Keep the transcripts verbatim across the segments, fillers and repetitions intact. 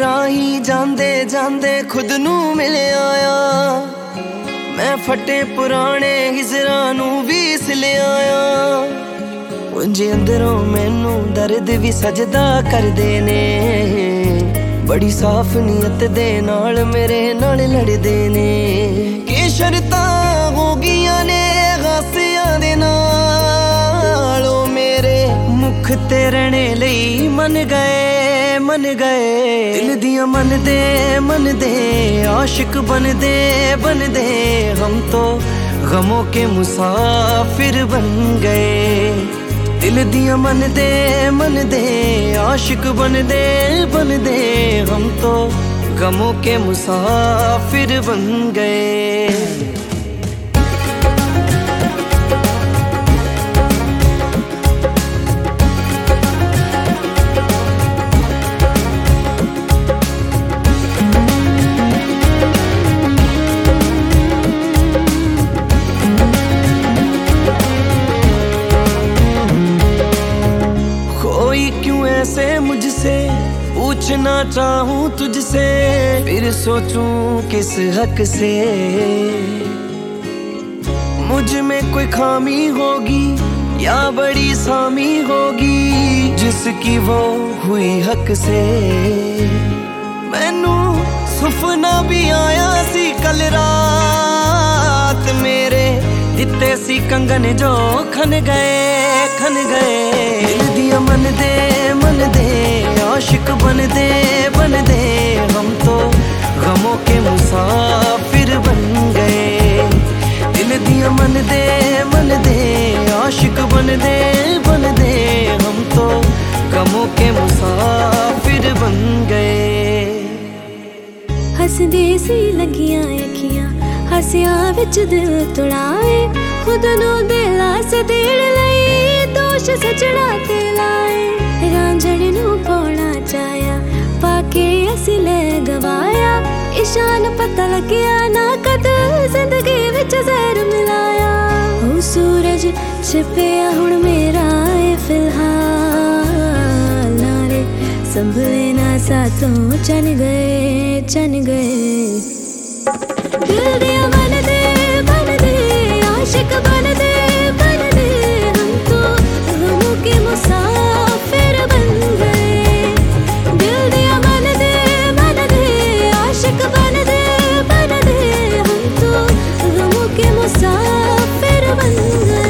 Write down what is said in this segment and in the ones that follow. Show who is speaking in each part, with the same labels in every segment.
Speaker 1: राही जांदे जांदे खुद नू मिल आया। मैं फटे पुराने हिजरां नू भी सिल आया। उंज अंदरों मैनू दर्द भी सजदा करदे ने। बड़ी साफ नीयत दे नाल मेरे नाल लड़दे ने। कि शर्तां हो गियां ने गासियां दे नाल। ओ मेरे मुख ते रहने लई मन गए मन गए। दिल दियां मन दे मन दे आशिक बन दे बन दे। हम तो गमों के मुसाफिर बन गए। दिल दियां मन दे मन दे आशिक बन दे बन दे। हम तो गमों के मुसाफिर बन गए। क्यों ऐसे मुझसे पूछना चाहूं तुझसे। फिर सोचूं किस हक से। मुझ में कोई खामी होगी या बड़ी सामी होगी जिसकी वो हुई हक से। मैनू सुपना भी आया सी कल रात। मेरे दिते सी कंगन जो खन गए खन गए। दिल दिया मन दे मन दे आशिक बन दे बन दे। हम तो गमों के मुसाफिर बन गए। दिल दिया मन दे मन दे आशिक बन दे बन दे। हम तो गमों के मुसाफिर बन गए।
Speaker 2: हसदे सी लगियां अखियां हसिया विच दिल तुड़ाए। खुद नू दिला से देड़ लई दोष सजड़ा ते लाए। रांझण नू पौना चाया पाके असी ले गवाया। ईशान पता लग्या ना कद जिंदगी विच जहर मिलाया। ओ सूरज छिपया हुण मेरा ए फिलहाल। नारे संभले ना साथों चन गए चन गए। दिल दिया मन दे मन दे आशिक बन दे बन दे। हम तो गमों के मुसाफिर बन गए। दिल दिया मन दे मन दे आशिक बन दे बन दे। हम तो गमों के मुसाफिर बन गए।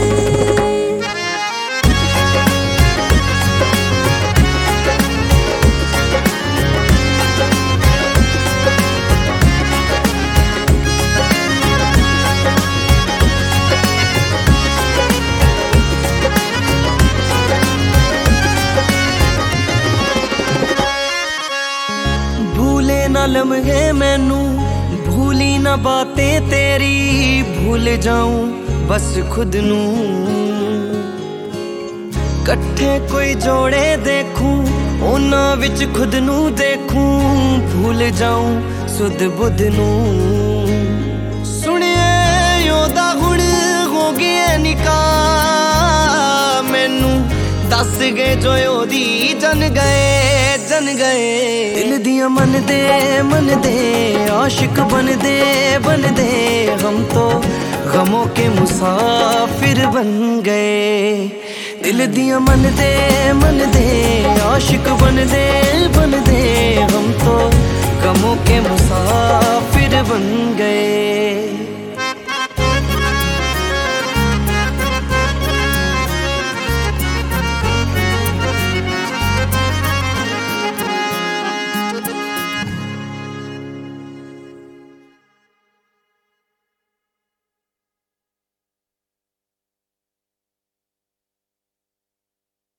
Speaker 1: ना लम्हे मैनू भूली ना बातें तेरी। भूल जाऊं बस खुद नू। कट्ठे कोई जोड़े देखूं उन्हां विच खुद नू देखूं। भूल जाऊं सुध बुध नू। सुनिए ओदा हुण हो गया निकाह। मैनू दस गए जो ओदी जन गए जन गए। दिल दिया मन दे मन दे आशिक बन दे बन दे। हम तो गमों के मुसाफिर बन गए। दिल दिया मन दे मन दे